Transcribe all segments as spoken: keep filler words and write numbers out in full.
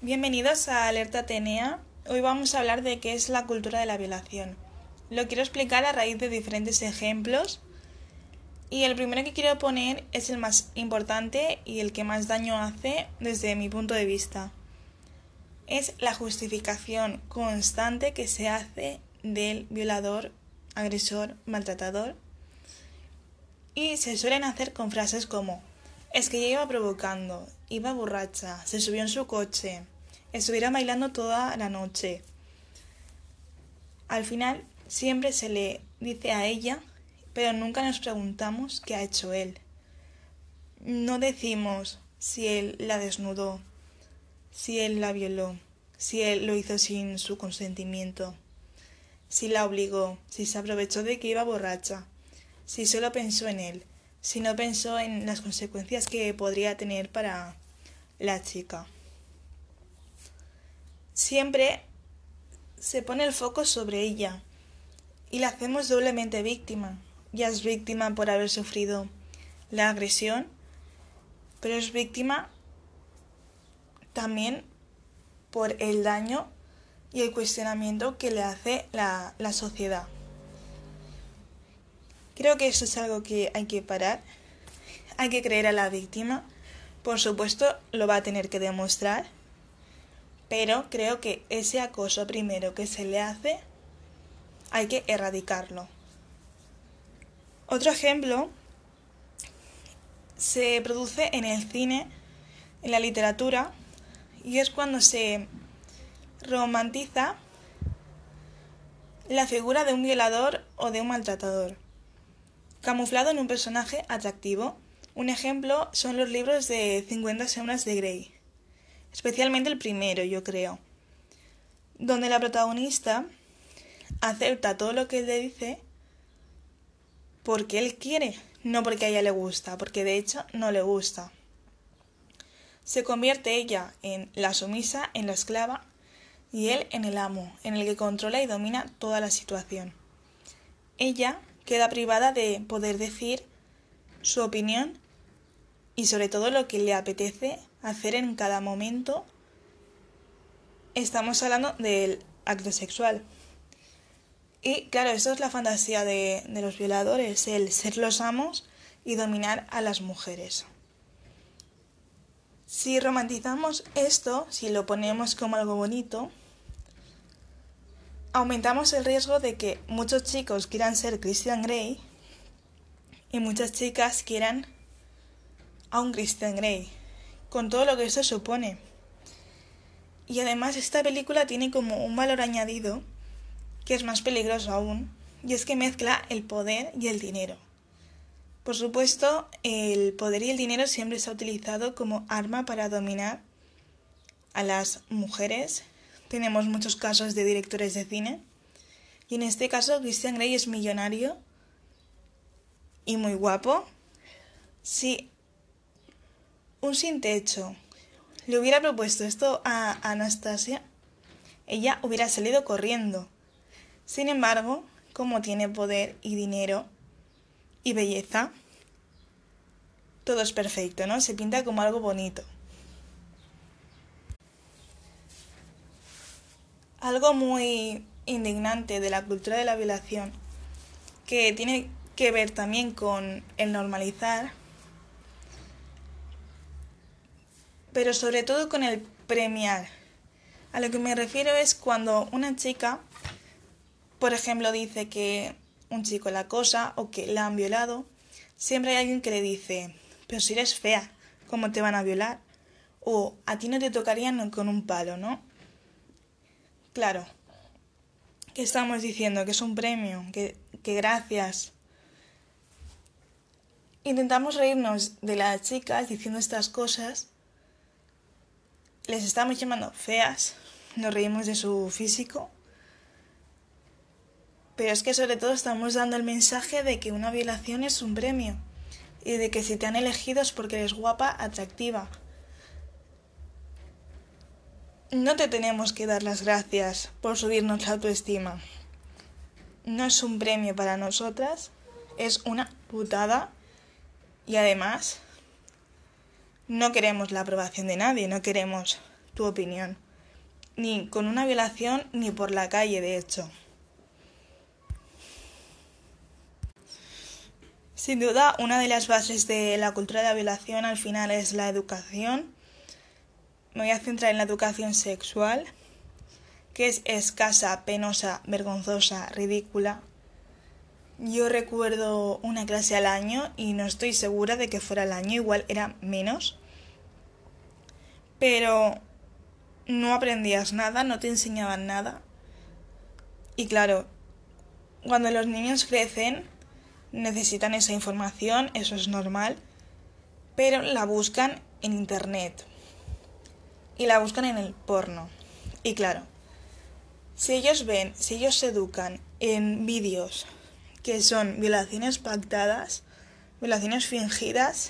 Bienvenidos a Alerta Atenea. Hoy vamos a hablar de qué es la cultura de la violación. Lo quiero explicar a raíz de diferentes ejemplos y el primero que quiero poner es el más importante y el que más daño hace desde mi punto de vista. Es la justificación constante que se hace del violador, agresor, maltratador, y se suelen hacer con frases como: es que ella iba provocando, iba borracha, se subió en su coche, estuviera bailando toda la noche. Al final siempre se le dice a ella, pero nunca nos preguntamos qué ha hecho él. No decimos si él la desnudó, si él la violó, si él lo hizo sin su consentimiento, si la obligó, si se aprovechó de que iba borracha, si solo pensó en él, si no pensó en las consecuencias que podría tener para la chica. Siempre se pone el foco sobre ella y la hacemos doblemente víctima. Ya es víctima por haber sufrido la agresión, pero es víctima también por el daño y el cuestionamiento que le hace la, la sociedad. Creo que eso es algo que hay que parar. Hay que creer a la víctima. Por supuesto, lo va a tener que demostrar, pero creo que ese acoso primero que se le hace hay que erradicarlo. Otro ejemplo se produce en el cine, en la literatura, y es cuando se romantiza la figura de un violador o de un maltratador, camuflado en un personaje atractivo. Un ejemplo son los libros de cincuenta sombras de Grey, especialmente el primero, yo creo, donde la protagonista acepta todo lo que él le dice porque él quiere, no porque a ella le gusta, porque de hecho no le gusta. Se convierte ella en la sumisa, en la esclava, y él en el amo, en el que controla y domina toda la situación. Ella queda privada de poder decir su opinión y sobre todo lo que le apetece hacer en cada momento. Estamos hablando del acto sexual. Y claro, esto es la fantasía de, de los violadores, el ser los amos y dominar a las mujeres. Si romantizamos esto, si lo ponemos como algo bonito, aumentamos el riesgo de que muchos chicos quieran ser Christian Grey y muchas chicas quieran a un Christian Grey, con todo lo que eso supone. Y además esta película tiene como un valor añadido que es más peligroso aún, y es que mezcla el poder y el dinero. Por supuesto, el poder y el dinero siempre se ha utilizado como arma para dominar a las mujeres. Tenemos muchos casos de directores de cine, y en este caso Christian Grey es millonario y muy guapo. Si un sin techo le hubiera propuesto esto a Anastasia, ella hubiera salido corriendo. Sin embargo, como tiene poder y dinero y belleza, todo es perfecto, ¿no? Se pinta como algo bonito. Algo muy indignante de la cultura de la violación, que tiene que ver también con el normalizar, pero sobre todo con el premiar. A lo que me refiero es cuando una chica, por ejemplo, dice que un chico la acosa o que la han violado, siempre hay alguien que le dice: pero si eres fea, ¿cómo te van a violar? O a ti no te tocarían con un palo, ¿no? Claro, ¿qué estamos diciendo? Que es un premio, que, que gracias. Intentamos reírnos de las chicas diciendo estas cosas, les estamos llamando feas, nos reímos de su físico, pero es que sobre todo estamos dando el mensaje de que una violación es un premio y de que si te han elegido es porque eres guapa, atractiva. No te tenemos que dar las gracias por subirnos la autoestima. No es un premio para nosotras, es una putada y además no queremos la aprobación de nadie, no queremos tu opinión. Ni con una violación, ni por la calle, de hecho. Sin duda, una de las bases de la cultura de la violación al final es la educación. Me voy a centrar en la educación sexual, que es escasa, penosa, vergonzosa, ridícula. Yo recuerdo una clase al año y no estoy segura de que fuera al año, igual era menos. Pero no aprendías nada, no te enseñaban nada. Y claro, cuando los niños crecen, necesitan esa información, eso es normal, pero la buscan en internet y la buscan en el porno. Y claro, si ellos ven, si ellos se educan en vídeos que son violaciones pactadas, violaciones fingidas,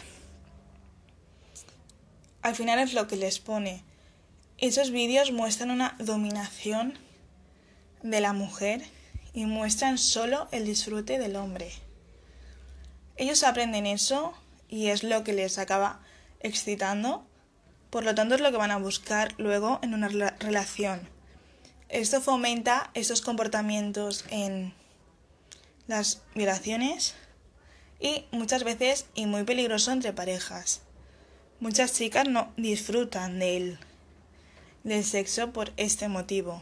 al final es lo que les pone. Esos vídeos muestran una dominación de la mujer y muestran solo el disfrute del hombre. Ellos aprenden eso y es lo que les acaba excitando, por lo tanto es lo que van a buscar luego en una relación. Esto fomenta estos comportamientos en las violaciones y muchas veces, y muy peligroso entre parejas. Muchas chicas no disfrutan del, del sexo por este motivo.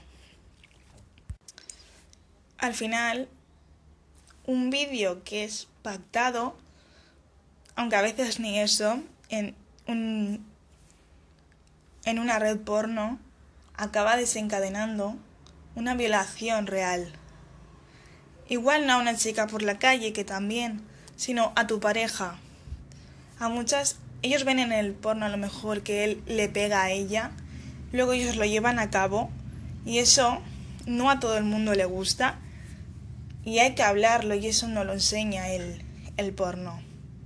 Al final, un vídeo que es pactado, aunque a veces ni eso, en, un, en una red porno, acaba desencadenando una violación real. Igual no a una chica por la calle, que también, sino a tu pareja. A muchas, ellos ven en el porno a lo mejor que él le pega a ella, luego ellos lo llevan a cabo y eso no a todo el mundo le gusta y hay que hablarlo y eso no lo enseña el, el porno.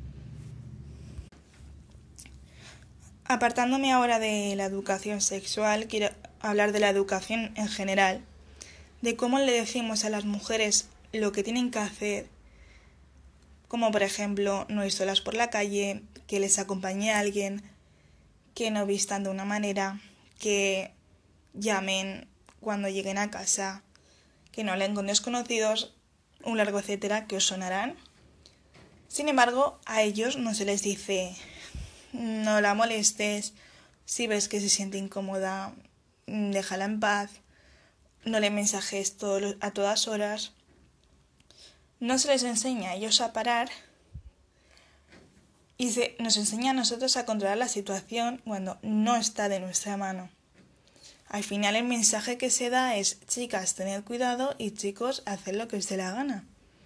Apartándome ahora de la educación sexual, quiero hablar de la educación en general, de cómo le decimos a las mujeres lo que tienen que hacer, como por ejemplo no ir solas por la calle, que les acompañe a alguien, que no vistan de una manera, que llamen cuando lleguen a casa, que no hablen con desconocidos, un largo etcétera que os sonarán. Sin embargo, a ellos no se les dice no la molestes, si ves que se siente incómoda, déjala en paz, no le mensajes todo, a todas horas. No se les enseña a ellos a parar y se, nos enseña a nosotros a controlar la situación cuando no está de nuestra mano. Al final el mensaje que se da es: chicas, tened cuidado, y chicos, haced lo que os dé la gana.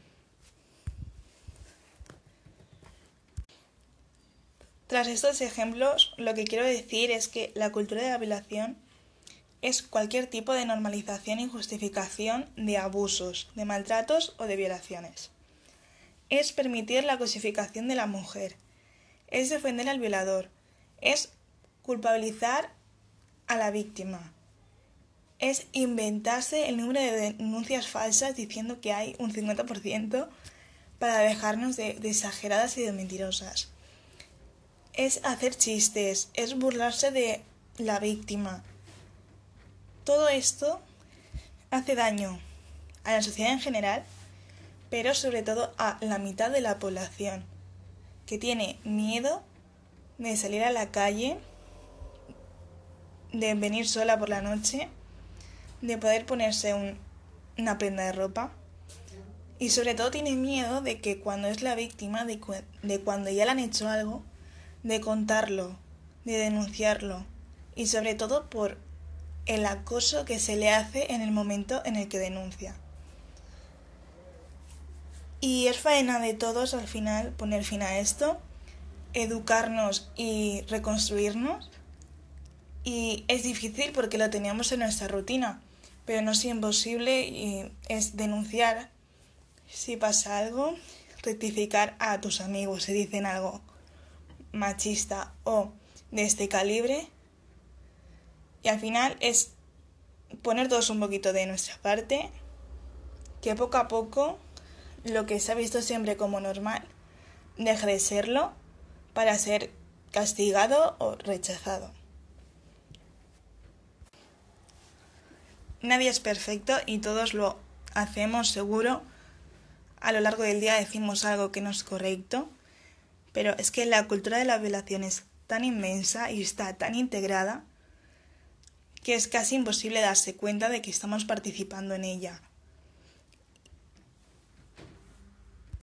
Tras estos ejemplos, lo que quiero decir es que la cultura de la violación es cualquier tipo de normalización y justificación de abusos, de maltratos o de violaciones. Es permitir la cosificación de la mujer, es defender al violador, es culpabilizar a la víctima, es inventarse el número de denuncias falsas diciendo que hay un cincuenta por ciento para dejarnos de, de exageradas y de mentirosas. Es hacer chistes, es burlarse de la víctima. Todo esto hace daño a la sociedad en general, pero sobre todo a la mitad de la población, que tiene miedo de salir a la calle, de venir sola por la noche, de poder ponerse un, una prenda de ropa, y sobre todo tiene miedo de que cuando es la víctima, de, de cuando ya le han hecho algo, de contarlo, de denunciarlo, y sobre todo por el acoso que se le hace en el momento en el que denuncia. Y es faena de todos al final poner fin a esto, educarnos y reconstruirnos. Y es difícil porque lo teníamos en nuestra rutina, pero no es imposible, y es denunciar si pasa algo, rectificar a tus amigos si dicen algo machista o de este calibre. Y al final es poner todos un poquito de nuestra parte, que poco a poco lo que se ha visto siempre como normal deje de serlo para ser castigado o rechazado. nadie es perfecto y todos lo hacemos seguro. A lo largo del día decimos algo que no es correcto, pero es que la cultura de la violación es tan inmensa y está tan integrada que es casi imposible darse cuenta de que estamos participando en ella.